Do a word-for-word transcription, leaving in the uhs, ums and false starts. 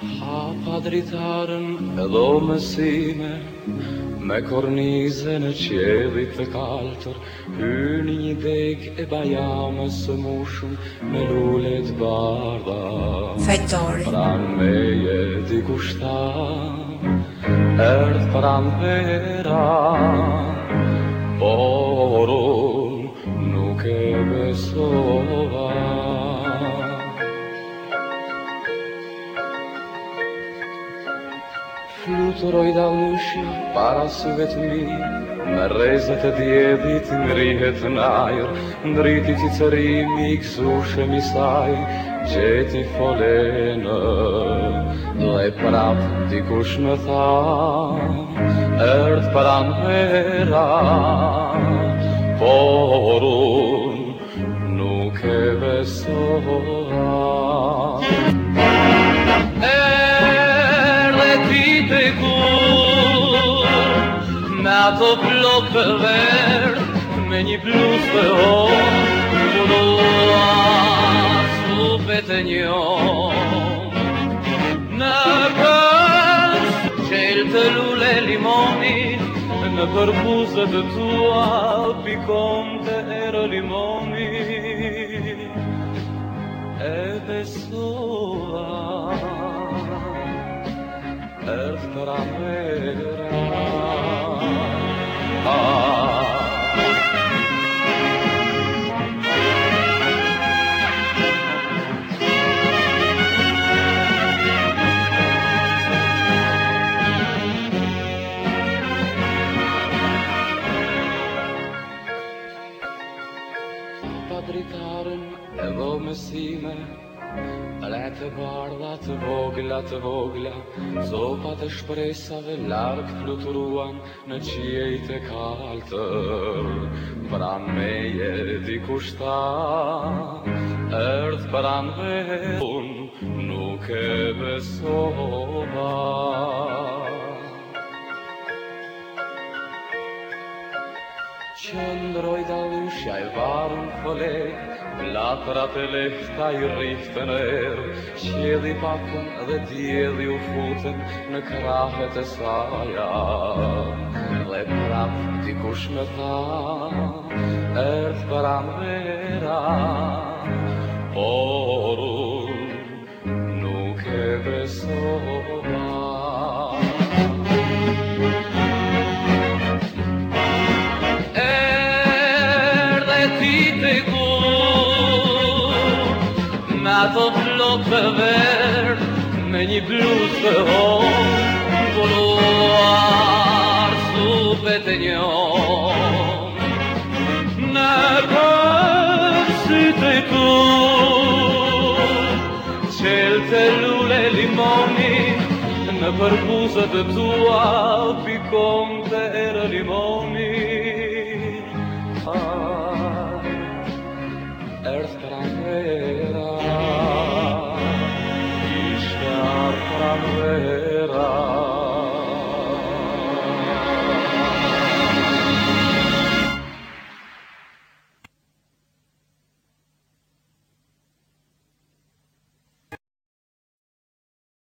Hapa dritarën edhe o mësime, me kornizën e qelit të kaltër, hynë një deg e bajame së mushën me lullet bardha. Fajtori. Pran meje dikush tha, erdh pran vera, por unë nuk e besova. Fluturoj dallushi para syve të mi, me rrezet e djedhit ngrihet n'ajër, ndriti cicërimi i ksushe misaj, gjeti folenë, dhe prap dikush më tha, erdh pran vera, por unë nuk e besova. Me ato flok të verdh, me një bluz të orë, punua supet e njoh. Në kënd qelë të lule limonit, në përbuzët të tua pikon të erë limonit. E besova, erdh pran vera. Pa dritarën edhe o mësime, le të bardha të vogla të vogla, zopat e shpresave larg fluturuan në qiejt e kaltër. Pran meje dikush tha, erdh pran vera, unë nuk e besova. Qëndroj dallushja e varën folek, latrat e lehta i rriftën erë, qjedhi pakën dhe djedhi u futën në krahet e saja. Dhe prap dikush më tha, erdh pran vera, por unë nuk e besova. Me ato flok të verdh, me një bluz të orë, puluar supet e njoh. Në kësit e tu, qelë të lule limonit, në përbuzët të tua pikon të erë limonit. Erdh pran vera, ishte ardh pran vera.